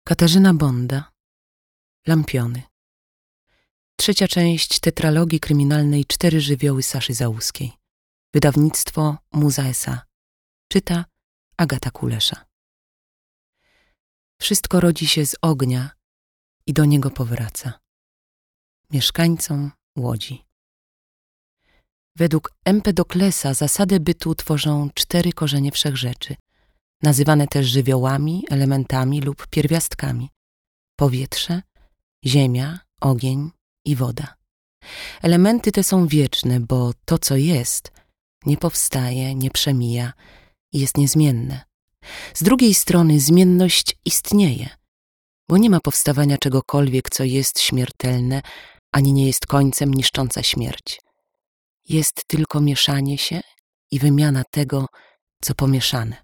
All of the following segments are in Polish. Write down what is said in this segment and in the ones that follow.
Katarzyna Bonda. Lampiony. 3. część tetralogii kryminalnej 4 żywioły Saszy Załuskiej. Wydawnictwo Muza S.A. Czyta Agata Kulesza. Wszystko rodzi się z ognia i do niego powraca. Mieszkańcom Łodzi. Według Empedoklesa zasadę bytu tworzą 4 korzenie wszechrzeczy, nazywane też żywiołami, elementami lub pierwiastkami: powietrze, ziemia, ogień i woda. Elementy te są wieczne, bo to, co jest, nie powstaje, nie przemija i jest niezmienne. Z drugiej strony zmienność istnieje, bo nie ma powstawania czegokolwiek, co jest śmiertelne, ani nie jest końcem niszcząca śmierć. Jest tylko mieszanie się i wymiana tego, co pomieszane.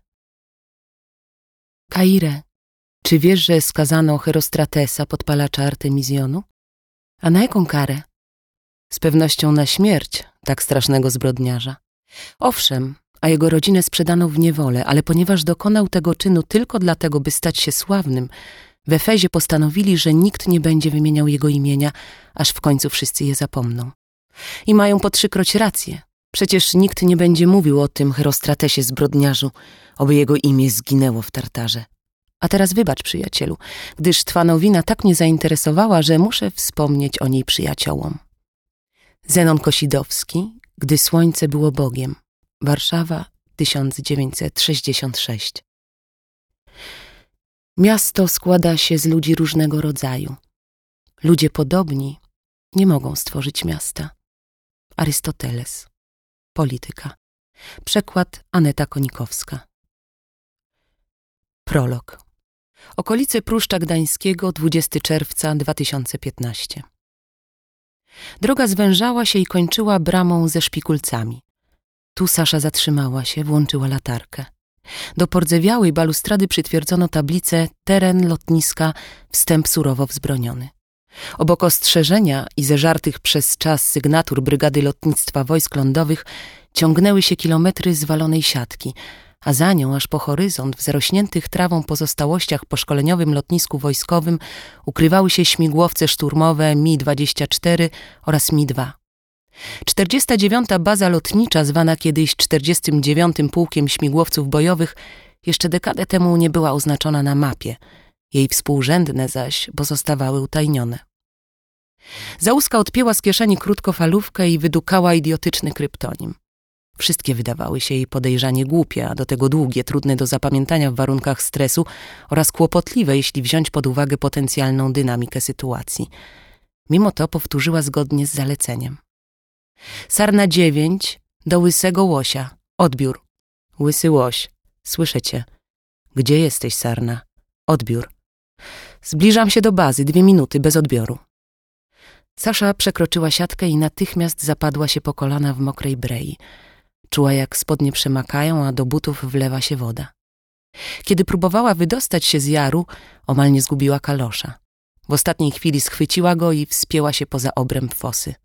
Kaire, czy wiesz, że skazano Herostratesa, podpalacza Artemizjonu? A na jaką karę? Z pewnością na śmierć tak strasznego zbrodniarza. Owszem, a jego rodzinę sprzedano w niewolę, ale ponieważ dokonał tego czynu tylko dlatego, by stać się sławnym, w Efezie postanowili, że nikt nie będzie wymieniał jego imienia, aż w końcu wszyscy je zapomną. I mają po 3-kroć rację. Przecież nikt nie będzie mówił o tym Herostratesie zbrodniarzu, oby jego imię zginęło w Tartarze. A teraz wybacz, przyjacielu, gdyż twa nowina tak mnie zainteresowała, że muszę wspomnieć o niej przyjaciołom. Zenon Kosidowski, Gdy słońce było Bogiem. Warszawa, 1966. Miasto składa się z ludzi różnego rodzaju. Ludzie podobni nie mogą stworzyć miasta. Arystoteles. Polityka. Przekład Aneta Konikowska. Prolog. Okolice Pruszcza Gdańskiego, 20 czerwca 2015. Droga zwężała się i kończyła bramą ze szpikulcami. Tu Sasza zatrzymała się, włączyła latarkę. Do pordzewiałej balustrady przytwierdzono tablicę: teren lotniska, wstęp surowo wzbroniony. Obok ostrzeżenia i zeżartych przez czas sygnatur Brygady Lotnictwa Wojsk Lądowych ciągnęły się kilometry zwalonej siatki, a za nią aż po horyzont w zarośniętych trawą pozostałościach po szkoleniowym lotnisku wojskowym ukrywały się śmigłowce szturmowe Mi-24 oraz Mi-2. 49. baza lotnicza, zwana kiedyś 49. Pułkiem Śmigłowców Bojowych, jeszcze dekadę temu nie była oznaczona na mapie, jej współrzędne zaś pozostawały utajnione. Załuska odpięła z kieszeni krótkofalówkę i wydukała idiotyczny kryptonim. Wszystkie wydawały się jej podejrzanie głupie, a do tego długie, trudne do zapamiętania w warunkach stresu oraz kłopotliwe, jeśli wziąć pod uwagę potencjalną dynamikę sytuacji. Mimo to powtórzyła zgodnie z zaleceniem. Sarna 9 do Łysego Łosia. Odbiór. Łysy Łoś. Słyszę cię. Gdzie jesteś, Sarna? Odbiór. Zbliżam się do bazy, 2 minuty, bez odbioru. Sasza przekroczyła siatkę i natychmiast zapadła się po kolana w mokrej brei. Czuła, jak spodnie przemakają, a do butów wlewa się woda. Kiedy próbowała wydostać się z jaru, omal nie zgubiła kalosza. W ostatniej chwili schwyciła go i wspięła się poza obręb fosy.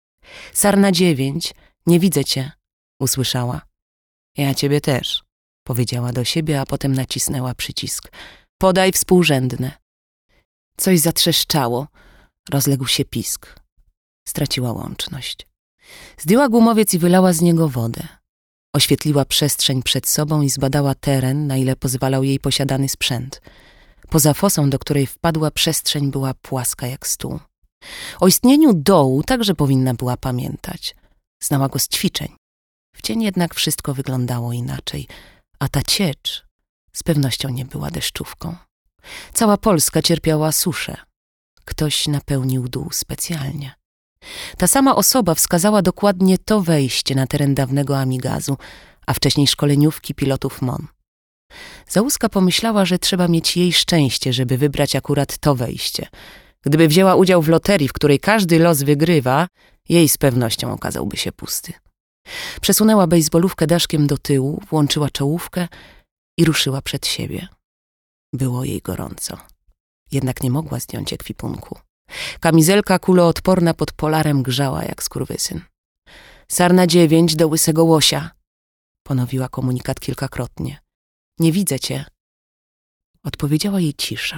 Sarna 9, nie widzę cię, usłyszała. Ja ciebie też, powiedziała do siebie, a potem nacisnęła przycisk. Podaj współrzędne. Coś zatrzeszczało. Rozległ się pisk. Straciła łączność. Zdjęła gumowiec i wylała z niego wodę. Oświetliła przestrzeń przed sobą i zbadała teren, na ile pozwalał jej posiadany sprzęt. Poza fosą, do której wpadła, przestrzeń była płaska jak stół. O istnieniu dołu także powinna była pamiętać. Znała go z ćwiczeń. W dzień jednak wszystko wyglądało inaczej, a ta ciecz z pewnością nie była deszczówką. Cała Polska cierpiała suszę. Ktoś napełnił dół specjalnie. Ta sama osoba wskazała dokładnie to wejście na teren dawnego Amigazu, a wcześniej szkoleniówki pilotów MON. Załuska pomyślała, że trzeba mieć jej szczęście, żeby wybrać akurat to wejście. Gdyby wzięła udział w loterii, w której każdy los wygrywa, jej z pewnością okazałby się pusty. Przesunęła bejsbolówkę daszkiem do tyłu, włączyła czołówkę i ruszyła przed siebie. Było jej gorąco. Jednak nie mogła zdjąć ekwipunku. Kamizelka kuloodporna pod polarem grzała jak skurwysyn. Sarna 9 do Łysego Łosia. Ponowiła komunikat kilkakrotnie. Nie widzę cię. Odpowiedziała jej cisza.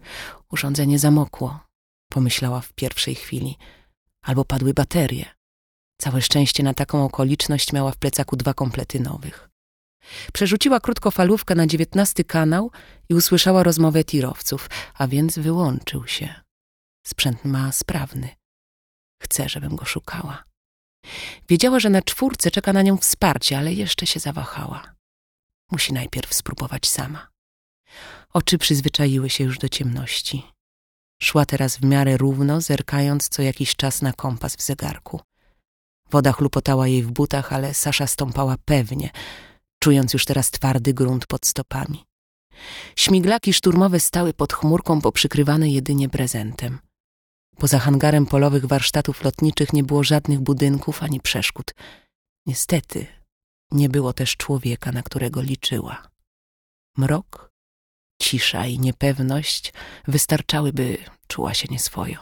Urządzenie zamokło, pomyślała w pierwszej chwili. Albo padły baterie. Całe szczęście na taką okoliczność miała w plecaku 2 komplety nowych. Przerzuciła krótkofalówkę na 19 kanał i usłyszała rozmowę tirowców, a więc wyłączył się. Sprzęt ma sprawny. Chce, żebym go szukała. Wiedziała, że na 4 czeka na nią wsparcie, ale jeszcze się zawahała. Musi najpierw spróbować sama. Oczy przyzwyczaiły się już do ciemności. Szła teraz w miarę równo, zerkając co jakiś czas na kompas w zegarku. Woda chlupotała jej w butach, ale Sasza stąpała pewnie, czując już teraz twardy grunt pod stopami. Śmiglaki szturmowe stały pod chmurką poprzykrywane jedynie brezentem. Poza hangarem polowych warsztatów lotniczych nie było żadnych budynków ani przeszkód. Niestety nie było też człowieka, na którego liczyła. Mrok, cisza i niepewność wystarczały, by czuła się nieswojo.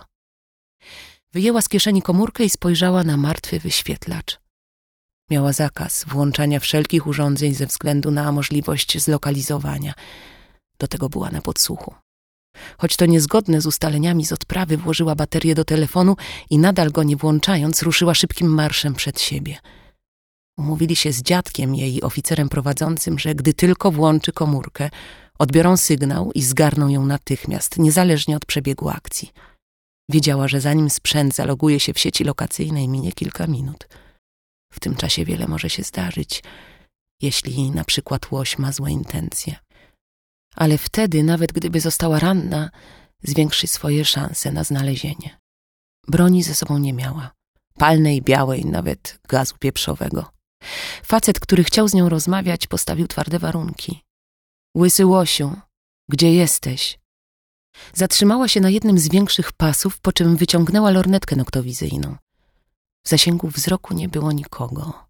Wyjęła z kieszeni komórkę i spojrzała na martwy wyświetlacz. Miała zakaz włączania wszelkich urządzeń ze względu na możliwość zlokalizowania. Do tego była na podsłuchu. Choć to niezgodne z ustaleniami z odprawy, włożyła baterię do telefonu i nadal go nie włączając, ruszyła szybkim marszem przed siebie. Umówili się z dziadkiem, jej oficerem prowadzącym, że gdy tylko włączy komórkę, odbiorą sygnał i zgarną ją natychmiast, niezależnie od przebiegu akcji. Wiedziała, że zanim sprzęt zaloguje się w sieci lokacyjnej, minie kilka minut. W tym czasie wiele może się zdarzyć, jeśli na przykład łoś ma złe intencje. Ale wtedy, nawet gdyby została ranna, zwiększy swoje szanse na znalezienie. Broni ze sobą nie miała. Palnej, białej, nawet gazu pieprzowego. Facet, który chciał z nią rozmawiać, postawił twarde warunki. Łysy łosiu, gdzie jesteś? Zatrzymała się na jednym z większych pasów, po czym wyciągnęła lornetkę noktowizyjną. W zasięgu wzroku nie było nikogo.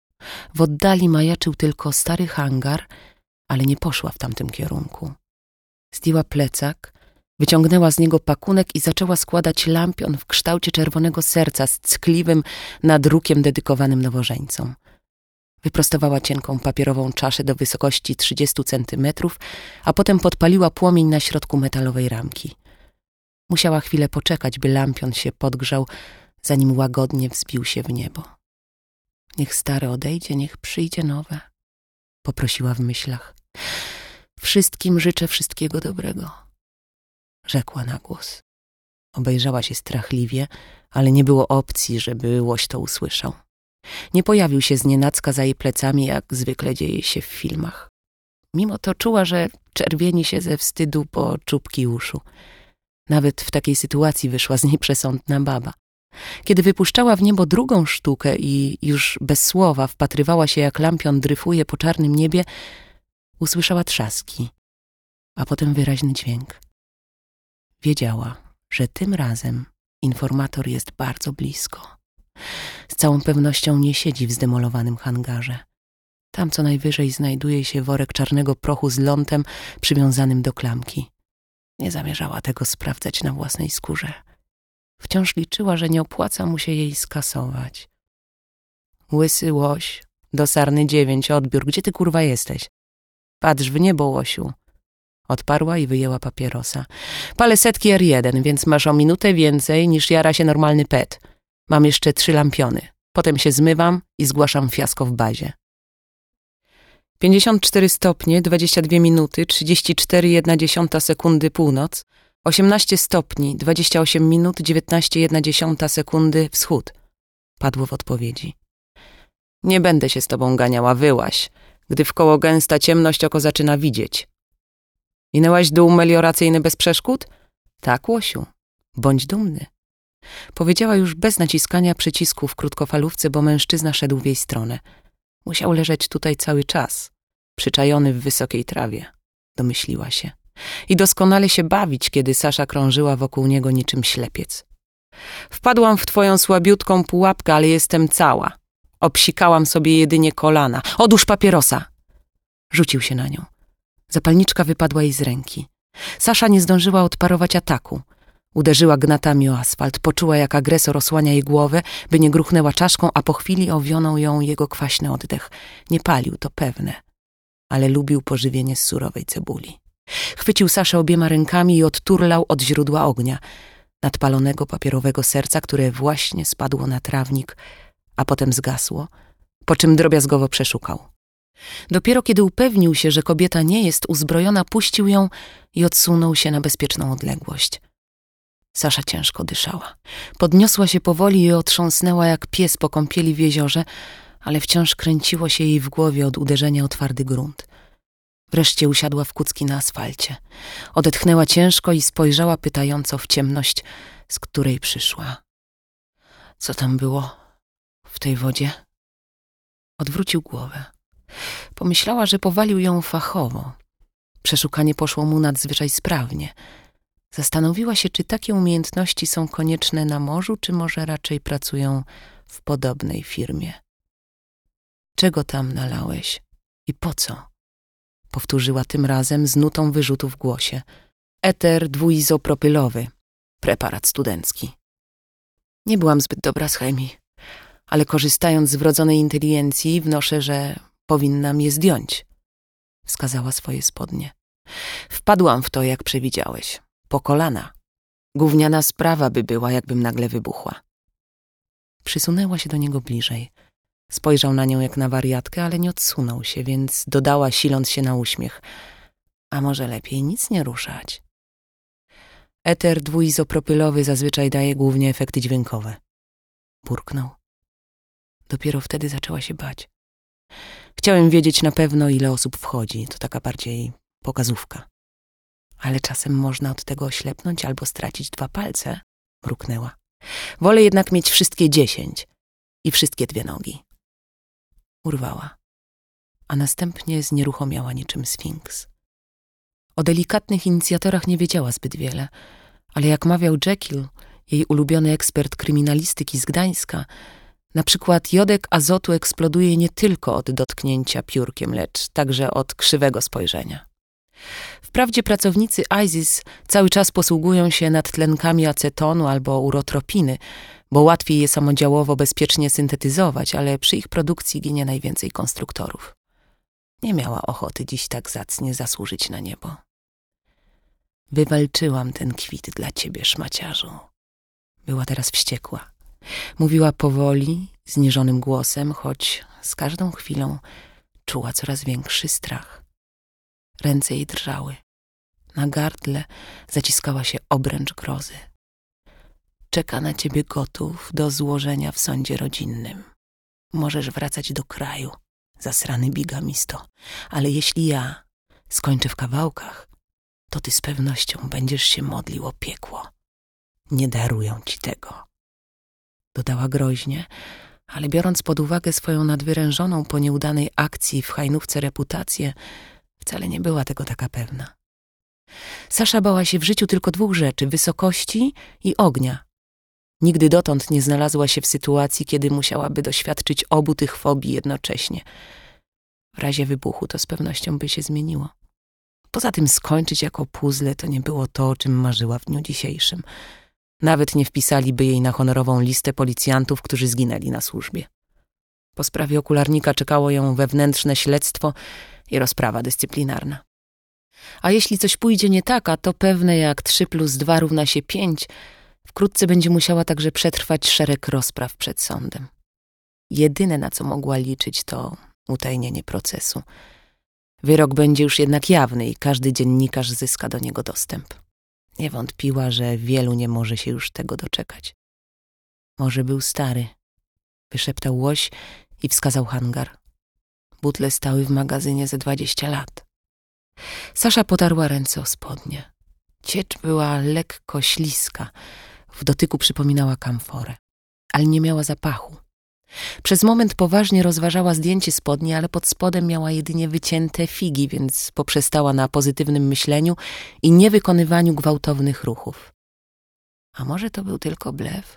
W oddali majaczył tylko stary hangar, ale nie poszła w tamtym kierunku. Zdjęła plecak, wyciągnęła z niego pakunek i zaczęła składać lampion w kształcie czerwonego serca z ckliwym nadrukiem dedykowanym nowożeńcom. Wyprostowała cienką papierową czaszę do wysokości 30 centymetrów, a potem podpaliła płomień na środku metalowej ramki. Musiała chwilę poczekać, by lampion się podgrzał, zanim łagodnie wzbił się w niebo. Niech stare odejdzie, niech przyjdzie nowe, poprosiła w myślach. Wszystkim życzę wszystkiego dobrego, rzekła na głos. Obejrzała się strachliwie, ale nie było opcji, żeby łoś to usłyszał. Nie pojawił się znienacka za jej plecami, jak zwykle dzieje się w filmach. Mimo to czuła, że czerwieni się ze wstydu po czubki uszu. Nawet w takiej sytuacji wyszła z niej przesądna baba. Kiedy wypuszczała w niebo drugą sztukę i już bez słowa wpatrywała się, jak lampion dryfuje po czarnym niebie, usłyszała trzaski, a potem wyraźny dźwięk. Wiedziała, że tym razem informator jest bardzo blisko. Z całą pewnością nie siedzi w zdemolowanym hangarze. Tam co najwyżej znajduje się worek czarnego prochu z lądem przywiązanym do klamki. Nie zamierzała tego sprawdzać na własnej skórze. Wciąż liczyła, że nie opłaca mu się jej skasować. Łysy łoś, do Sarny 9, odbiór, gdzie ty kurwa jesteś? Patrz w niebo, łosiu. Odparła i wyjęła papierosa. Palę setki R1, więc masz o minutę więcej niż jara się normalny pet. Mam jeszcze 3 lampiony. Potem się zmywam i zgłaszam fiasko w bazie. 54 stopnie, 22 minuty, 34,1 sekundy północ, 18 stopni, 28 minut, 19,1 sekundy wschód. Padło w odpowiedzi. Nie będę się z tobą ganiała, wyłaź. Gdy wkoło gęsta ciemność, oko zaczyna widzieć. Minęłaś dół melioracyjny bez przeszkód? Tak, łosiu. Bądź dumny. Powiedziała już bez naciskania przycisku w krótkofalówce, bo mężczyzna szedł w jej stronę. Musiał leżeć tutaj cały czas, przyczajony w wysokiej trawie, domyśliła się. I doskonale się bawić, kiedy Sasza krążyła wokół niego niczym ślepiec. Wpadłam w twoją słabiutką pułapkę, ale jestem cała. Obsikałam sobie jedynie kolana. Odłóż papierosa! Rzucił się na nią. Zapalniczka wypadła jej z ręki. Sasza nie zdążyła odparować ataku. Uderzyła gnatami o asfalt, poczuła, jak agresor osłania jej głowę, by nie gruchnęła czaszką, a po chwili owionął ją jego kwaśny oddech. Nie palił, to pewne, ale lubił pożywienie z surowej cebuli. Chwycił Saszę obiema rękami i odturlał od źródła ognia, nadpalonego papierowego serca, które właśnie spadło na trawnik, a potem zgasło, po czym drobiazgowo przeszukał. Dopiero kiedy upewnił się, że kobieta nie jest uzbrojona, puścił ją i odsunął się na bezpieczną odległość. Sasza ciężko dyszała. Podniosła się powoli i otrząsnęła jak pies po kąpieli w jeziorze, ale wciąż kręciło się jej w głowie od uderzenia o twardy grunt. Wreszcie usiadła w kucki na asfalcie. Odetchnęła ciężko i spojrzała pytająco w ciemność, z której przyszła. Co tam było w tej wodzie? Odwrócił głowę. Pomyślała, że powalił ją fachowo. Przeszukanie poszło mu nadzwyczaj sprawnie. Zastanowiła się, czy takie umiejętności są konieczne na morzu, czy może raczej pracują w podobnej firmie. Czego tam nalałeś i po co? Powtórzyła tym razem z nutą wyrzutu w głosie. Eter dwuizopropylowy, preparat studencki. Nie byłam zbyt dobra z chemii, ale korzystając z wrodzonej inteligencji wnoszę, że powinnam je zdjąć. Wskazała swoje spodnie. Wpadłam w to, jak przewidziałeś. Po kolana. Gówniana sprawa by była, jakbym nagle wybuchła. Przysunęła się do niego bliżej. Spojrzał na nią jak na wariatkę, ale nie odsunął się, więc dodała, siląc się na uśmiech. A może lepiej nic nie ruszać? Eter dwuizopropylowy zazwyczaj daje głównie efekty dźwiękowe. Burknął. Dopiero wtedy zaczęła się bać. Chciałem wiedzieć na pewno, ile osób wchodzi. To taka bardziej pokazówka. Ale czasem można od tego oślepnąć albo stracić 2 palce, mruknęła. Wolę jednak mieć wszystkie 10 i wszystkie 2 nogi. Urwała, a następnie znieruchomiała niczym sfinks. O delikatnych inicjatorach nie wiedziała zbyt wiele, ale jak mawiał Jekyll, jej ulubiony ekspert kryminalistyki z Gdańska, na przykład jodek azotu eksploduje nie tylko od dotknięcia piórkiem, lecz także od krzywego spojrzenia. Wprawdzie pracownicy ISIS cały czas posługują się nadtlenkami acetonu albo urotropiny, bo łatwiej je samodziałowo bezpiecznie syntetyzować, ale przy ich produkcji ginie najwięcej konstruktorów. Nie miała ochoty dziś tak zacnie zasłużyć na niebo. Wywalczyłam ten kwit dla ciebie, szmaciarzu. Była teraz wściekła. Mówiła powoli, zniżonym głosem, choć z każdą chwilą czuła coraz większy strach. Ręce jej drżały. Na gardle zaciskała się obręcz grozy. Czeka na ciebie gotów do złożenia w sądzie rodzinnym. Możesz wracać do kraju, zasrany bigamisto, ale jeśli ja skończę w kawałkach, to ty z pewnością będziesz się modlił o piekło. Nie darują ci tego. Dodała groźnie, ale biorąc pod uwagę swoją nadwyrężoną po nieudanej akcji w hajnówce reputację, wcale nie była tego taka pewna. Sasza bała się w życiu tylko 2 rzeczy: wysokości i ognia. Nigdy dotąd nie znalazła się w sytuacji, kiedy musiałaby doświadczyć obu tych fobii jednocześnie. W razie wybuchu to z pewnością by się zmieniło. Poza tym skończyć jako puzzle to nie było to, o czym marzyła w dniu dzisiejszym. Nawet nie wpisaliby jej na honorową listę policjantów, którzy zginęli na służbie. Po sprawie okularnika czekało ją wewnętrzne śledztwo i rozprawa dyscyplinarna. A jeśli coś pójdzie nie tak, a to pewne jak 3 + 2 równa się 5, wkrótce będzie musiała także przetrwać szereg rozpraw przed sądem. Jedyne, na co mogła liczyć, to utajnienie procesu. Wyrok będzie już jednak jawny i każdy dziennikarz zyska do niego dostęp. Nie wątpiła, że wielu nie może się już tego doczekać. Może był stary, wyszeptał łoś i wskazał hangar. Butle stały w magazynie ze 20 lat. Sasza potarła ręce o spodnie. Ciecz była lekko śliska, w dotyku przypominała kamforę, ale nie miała zapachu. Przez moment poważnie rozważała zdjęcie spodni, ale pod spodem miała jedynie wycięte figi, więc poprzestała na pozytywnym myśleniu i niewykonywaniu gwałtownych ruchów. A może to był tylko blef?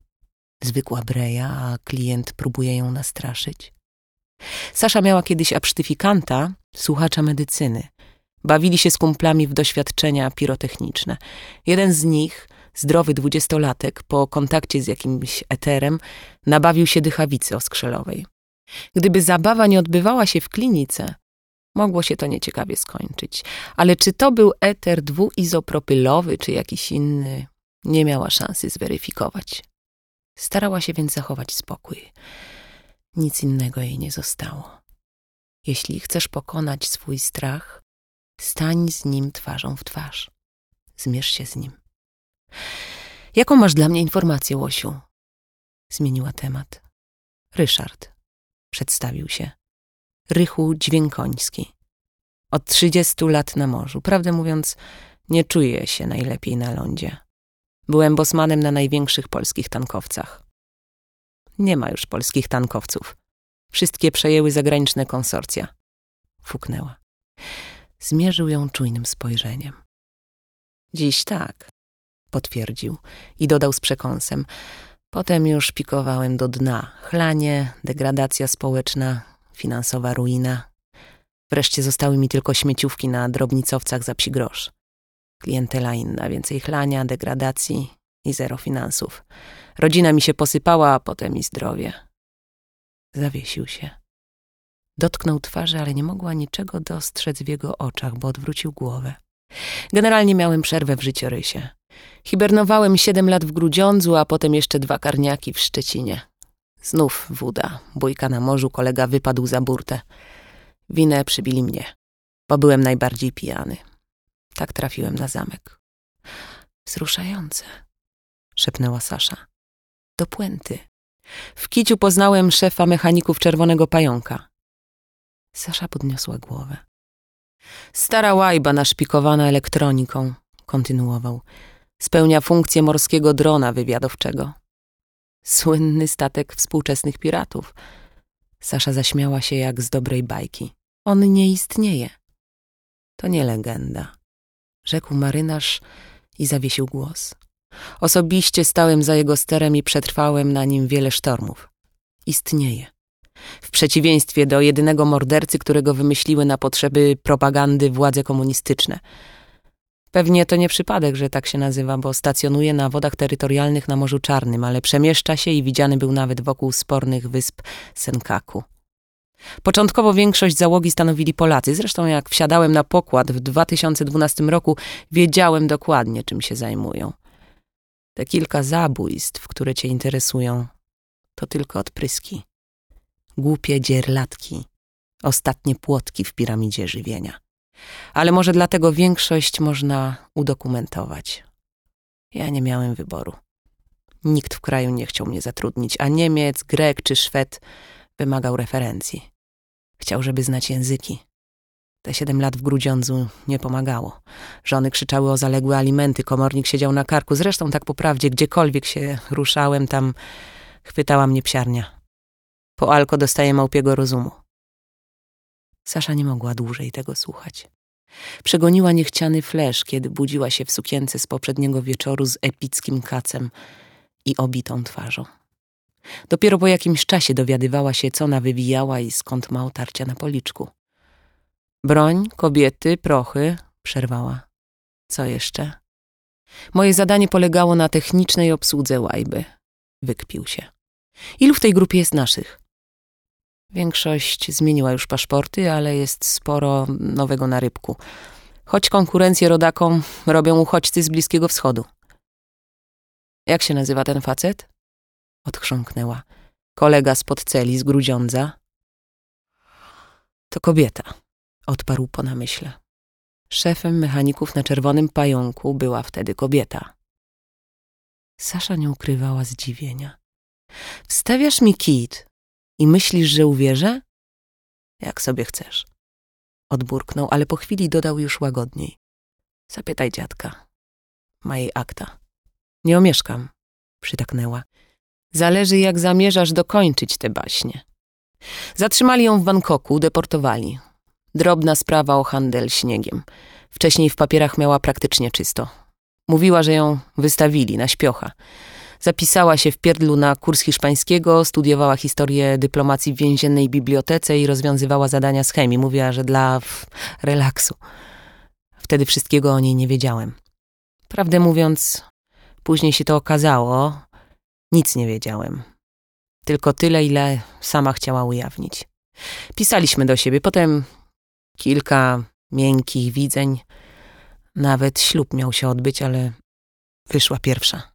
Zwykła breja, a klient próbuje ją nastraszyć. Sasza miała kiedyś absztyfikanta, słuchacza medycyny. Bawili się z kumplami w doświadczenia pirotechniczne. Jeden z nich, zdrowy 20-latek, po kontakcie z jakimś eterem, nabawił się dychawicy oskrzelowej. Gdyby zabawa nie odbywała się w klinice, Mogło się to nieciekawie skończyć. Ale czy to był eter dwuizopropylowy, czy jakiś inny, nie miała szansy zweryfikować. Starała się więc zachować spokój. Nic innego jej nie zostało. Jeśli chcesz pokonać swój strach, stań z nim twarzą w twarz. Zmierz się z nim. Jaką masz dla mnie informację, Łosiu? Zmieniła temat. Ryszard. Przedstawił się. Rychu Dźwiękoński. Od 30 lat na morzu. Prawdę mówiąc, nie czuję się najlepiej na lądzie. Byłem bosmanem na największych polskich tankowcach. Nie ma już polskich tankowców. Wszystkie przejęły zagraniczne konsorcja. Fuknęła. Zmierzył ją czujnym spojrzeniem. Dziś tak, potwierdził i dodał z przekąsem. Potem już pikowałem do dna. Chlanie, degradacja społeczna, finansowa ruina. Wreszcie zostały mi tylko śmieciówki na drobnicowcach za psi grosz. Klientela inna, więcej chlania, degradacji i zero finansów. Rodzina mi się posypała, a potem i zdrowie. Zawiesił się. Dotknął twarzy, ale nie mogła niczego dostrzec w jego oczach, bo odwrócił głowę. Generalnie miałem przerwę w życiorysie. Hibernowałem 7 lat w Grudziądzu, a potem jeszcze 2 karniaki w Szczecinie. Znów wóda, bójka na morzu, kolega wypadł za burtę. Winę przybili mnie, bo byłem najbardziej pijany. Tak trafiłem na zamek. Wzruszające, szepnęła Sasza. Do puenty. W Kiciu poznałem szefa mechaników Czerwonego Pająka. Sasza podniosła głowę. Stara łajba naszpikowana elektroniką, kontynuował. Spełnia funkcję morskiego drona wywiadowczego. Słynny statek współczesnych piratów. Sasza zaśmiała się jak z dobrej bajki. On nie istnieje. To nie legenda, rzekł marynarz i zawiesił głos. Osobiście stałem za jego sterem i przetrwałem na nim wiele sztormów. Istnieje. W przeciwieństwie do jedynego mordercy, którego wymyśliły na potrzeby propagandy władze komunistyczne. Pewnie to nie przypadek, że tak się nazywa, bo stacjonuje na wodach terytorialnych na Morzu Czarnym, ale przemieszcza się i widziany był nawet wokół spornych wysp Senkaku. Początkowo większość załogi stanowili Polacy. Zresztą jak wsiadałem na pokład w 2012 roku, wiedziałem dokładnie, czym się zajmują. Te kilka zabójstw, które cię interesują, to tylko odpryski. Głupie dzierlatki, ostatnie płotki w piramidzie żywienia. Ale może dlatego większość można udokumentować. Ja nie miałem wyboru. Nikt w kraju nie chciał mnie zatrudnić, a Niemiec, Grek czy Szwed wymagał referencji. Chciał, żeby znać języki. Te 7 lat w Grudziądzu nie pomagało. Żony krzyczały o zaległe alimenty, komornik siedział na karku. Zresztą tak po prawdzie, gdziekolwiek się ruszałem, tam chwytała mnie psiarnia. Po alko dostaję małpiego rozumu. Sasza nie mogła dłużej tego słuchać. Przegoniła niechciany flesz, kiedy budziła się w sukience z poprzedniego wieczoru z epickim kacem i obitą twarzą. Dopiero po jakimś czasie dowiadywała się, co nawywijała i skąd ma otarcia na policzku. Broń, kobiety, prochy, przerwała. Co jeszcze? Moje zadanie polegało na technicznej obsłudze łajby. Wykpił się. Ilu w tej grupie jest naszych? Większość zmieniła już paszporty, ale jest sporo nowego na rybku. Choć konkurencję rodakom robią uchodźcy z Bliskiego Wschodu. Jak się nazywa ten facet? Odchrząknęła. Kolega spod celi z Grudziądza. To kobieta, odparł po namyśle. Szefem mechaników na Czerwonym Pająku była wtedy kobieta. Sasza nie ukrywała zdziwienia. Wstawiasz mi kit i myślisz, że uwierzę? Jak sobie chcesz. Odburknął, ale po chwili dodał już łagodniej. Zapytaj dziadka. Ma jej akta. Nie omieszkam, przytaknęła. Zależy, jak zamierzasz dokończyć te baśnie. Zatrzymali ją w Bangkoku, deportowali. Drobna sprawa o handel śniegiem. Wcześniej w papierach miała praktycznie czysto. Mówiła, że ją wystawili na śpiocha. Zapisała się w Pierdlu na kurs hiszpańskiego, studiowała historię dyplomacji w więziennej bibliotece i rozwiązywała zadania z chemii. Mówiła, że dla relaksu. Wtedy wszystkiego o niej nie wiedziałem. Prawdę mówiąc, później się to okazało. Nic nie wiedziałem. Tylko tyle, ile sama chciała ujawnić. Pisaliśmy do siebie, potem Kilka miękkich widzeń. Nawet ślub miał się odbyć, ale wyszła pierwsza.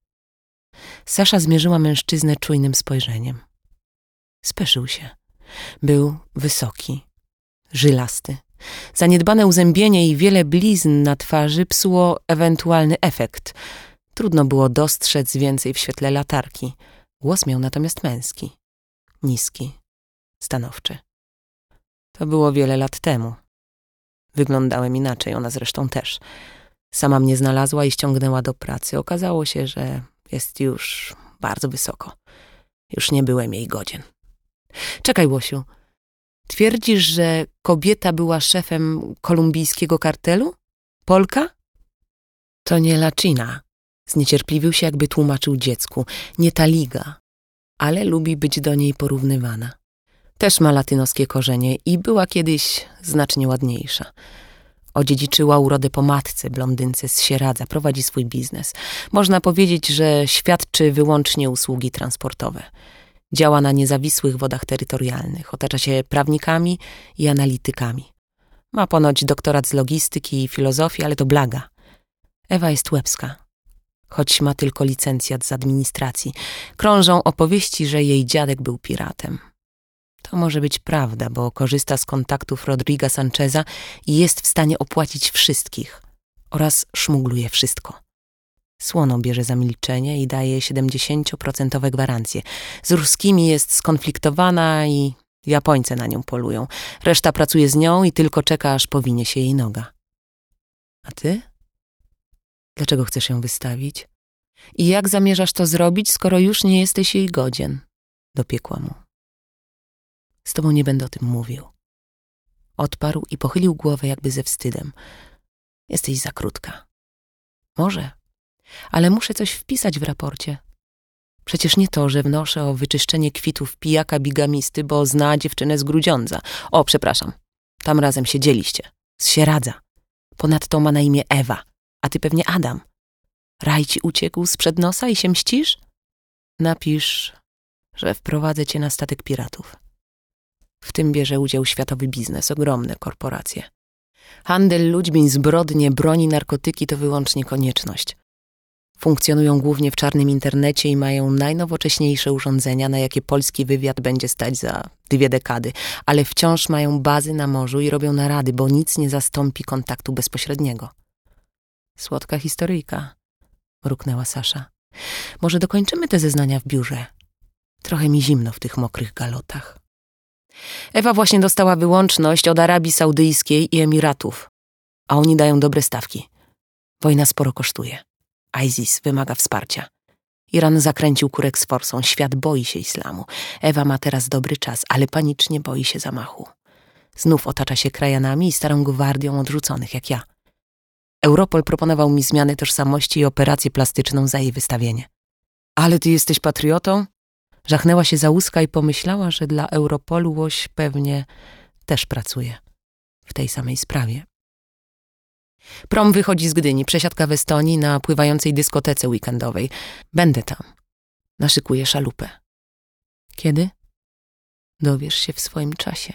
Sasza zmierzyła mężczyznę czujnym spojrzeniem. Speszył się. Był wysoki, żylasty. Zaniedbane uzębienie i wiele blizn na twarzy psuło ewentualny efekt. Trudno było dostrzec więcej w świetle latarki. Głos miał natomiast męski. Niski, stanowczy. To było wiele lat temu. Wyglądałem inaczej, ona zresztą też. Sama mnie znalazła i ściągnęła do pracy. Okazało się, że jest już bardzo wysoko. Już nie byłem jej godzien. Czekaj, Łosiu. Twierdzisz, że kobieta była szefem kolumbijskiego kartelu? Polka? To nie Latina. Zniecierpliwił się, jakby tłumaczył dziecku. Nie ta liga, ale lubi być do niej porównywana. Też ma latynoskie korzenie i była kiedyś znacznie ładniejsza. Odziedziczyła urodę po matce, blondynce z Sieradza, prowadzi swój biznes. Można powiedzieć, że świadczy wyłącznie usługi transportowe. Działa na niezawisłych wodach terytorialnych, otacza się prawnikami i analitykami. Ma ponoć doktorat z logistyki i filozofii, ale to blaga. Ewa jest łebska, choć ma tylko licencjat z administracji. Krążą opowieści, że jej dziadek był piratem. To może być prawda, bo korzysta z kontaktów Rodriga Sancheza i jest w stanie opłacić wszystkich oraz szmugluje wszystko. Słono bierze za milczenie i daje 70% gwarancje. Z ruskimi jest skonfliktowana i Japońcy na nią polują. Reszta pracuje z nią i tylko czeka, aż powinie się jej noga. A ty? Dlaczego chcesz ją wystawić? I jak zamierzasz to zrobić, skoro już nie jesteś jej godzien? Dopiekła mu. Z tobą nie będę o tym mówił. Odparł i pochylił głowę jakby ze wstydem. Jesteś za krótka. Może, ale muszę coś wpisać w raporcie. Przecież nie to, że wnoszę o wyczyszczenie kwitów pijaka bigamisty, bo zna dziewczynę z Grudziądza. O, przepraszam. Tam razem siedzieliście. Z Sieradza. Ponadto ma na imię Ewa, a ty pewnie Adam. Raj ci uciekł sprzed nosa i się mścisz? Napisz, że wprowadzę cię na statek piratów. W tym bierze udział światowy biznes, ogromne korporacje. Handel ludźmi, zbrodnie, broni, narkotyki to wyłącznie konieczność. Funkcjonują głównie w czarnym internecie i mają najnowocześniejsze urządzenia, na jakie polski wywiad będzie stać za 2 dekady, ale wciąż mają bazy na morzu i robią narady, bo nic nie zastąpi kontaktu bezpośredniego. Słodka historyjka, mruknęła Sasza. Może dokończymy te zeznania w biurze? Trochę mi zimno w tych mokrych galotach. Ewa właśnie dostała wyłączność od Arabii Saudyjskiej i Emiratów, a oni dają dobre stawki. Wojna sporo kosztuje. ISIS wymaga wsparcia. Iran zakręcił kurek z forsą. Świat boi się islamu. Ewa ma teraz dobry czas, ale panicznie boi się zamachu. Znów otacza się krajanami i starą gwardią odrzuconych, jak ja. Europol proponował mi zmianę tożsamości i operację plastyczną za jej wystawienie. Ale ty jesteś patriotą? Żachnęła się za łuska i pomyślała, że dla Europolu Łoś pewnie też pracuje w tej samej sprawie. Prom wychodzi z Gdyni, przesiadka w Estonii na pływającej dyskotece weekendowej. Będę tam. Naszykuję szalupę. Kiedy? Dowiesz się w swoim czasie.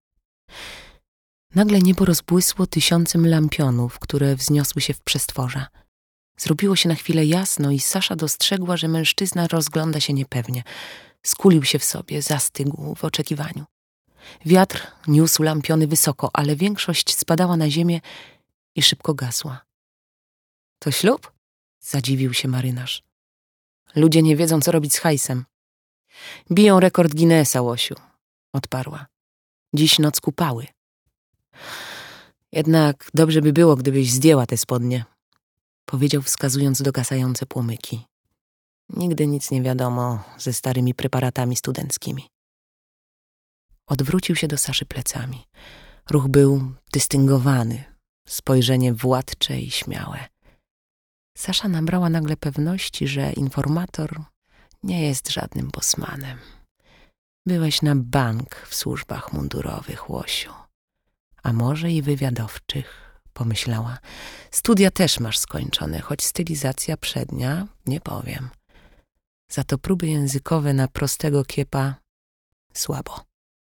Nagle niebo rozbłysło 1000 lampionów, które wzniosły się w przestworze. Zrobiło się na chwilę jasno i Sasza dostrzegła, że mężczyzna rozgląda się niepewnie. Skulił się w sobie, zastygł w oczekiwaniu. Wiatr niósł lampiony wysoko, ale większość spadała na ziemię i szybko gasła. To ślub? Zadziwił się marynarz. Ludzie nie wiedzą, co robić z hajsem. Biją rekord Guinnessa, Łosiu, odparła. Dziś noc kupały. Jednak dobrze by było, gdybyś zdjęła te spodnie, powiedział, wskazując dogasające płomyki. Nigdy nic nie wiadomo ze starymi preparatami studenckimi. Odwrócił się do Saszy plecami. Ruch był dystyngowany, spojrzenie władcze i śmiałe. Sasza nabrała nagle pewności, że informator nie jest żadnym bosmanem. Byłeś na bank w służbach mundurowych, Łosiu. A może i wywiadowczych, pomyślała. Studia też masz skończone, choć stylizacja przednia, nie powiem. Za to próby językowe na prostego kiepa słabo.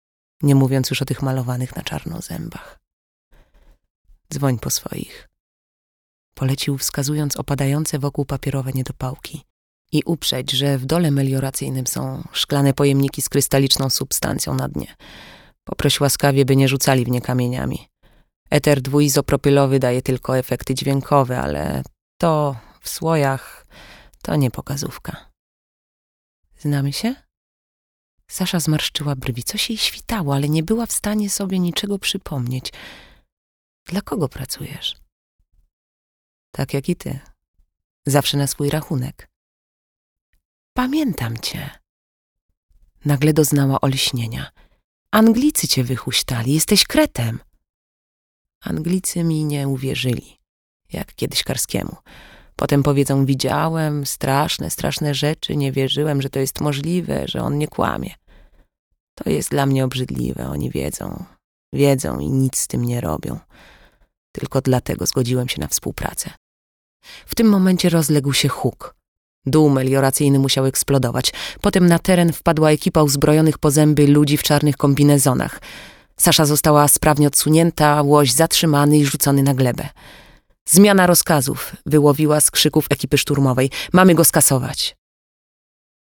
nie mówiąc już o tych malowanych na czarno zębach. Dzwoń po swoich. Polecił, wskazując opadające wokół papierowe niedopałki. I uprzeć, że w dole melioracyjnym są szklane pojemniki z krystaliczną substancją na dnie. Poproś łaskawie, by nie rzucali w nie kamieniami. Eter dwuizopropylowy daje tylko efekty dźwiękowe, ale to w słojach to nie pokazówka. Znamy się? Sasza zmarszczyła brwi. Coś jej świtało, ale nie była w stanie sobie niczego przypomnieć. Dla kogo pracujesz? Tak jak i ty. Zawsze na swój rachunek. Pamiętam cię. Nagle doznała olśnienia. Anglicy cię wychuśtali, jesteś kretem. Anglicy mi nie uwierzyli, jak kiedyś Karskiemu. Potem powiedzą, widziałem straszne rzeczy, nie wierzyłem, że to jest możliwe, że on nie kłamie. To jest dla mnie obrzydliwe, oni wiedzą i nic z tym nie robią. Tylko dlatego zgodziłem się na współpracę. W tym momencie rozległ się huk. Dół melioracyjny musiał eksplodować. Potem na teren wpadła ekipa uzbrojonych po zęby ludzi w czarnych kombinezonach. Sasza została sprawnie odsunięta, łoś zatrzymany i rzucony na glebę. Zmiana rozkazów wyłowiła z krzyków ekipy szturmowej. Mamy go skasować.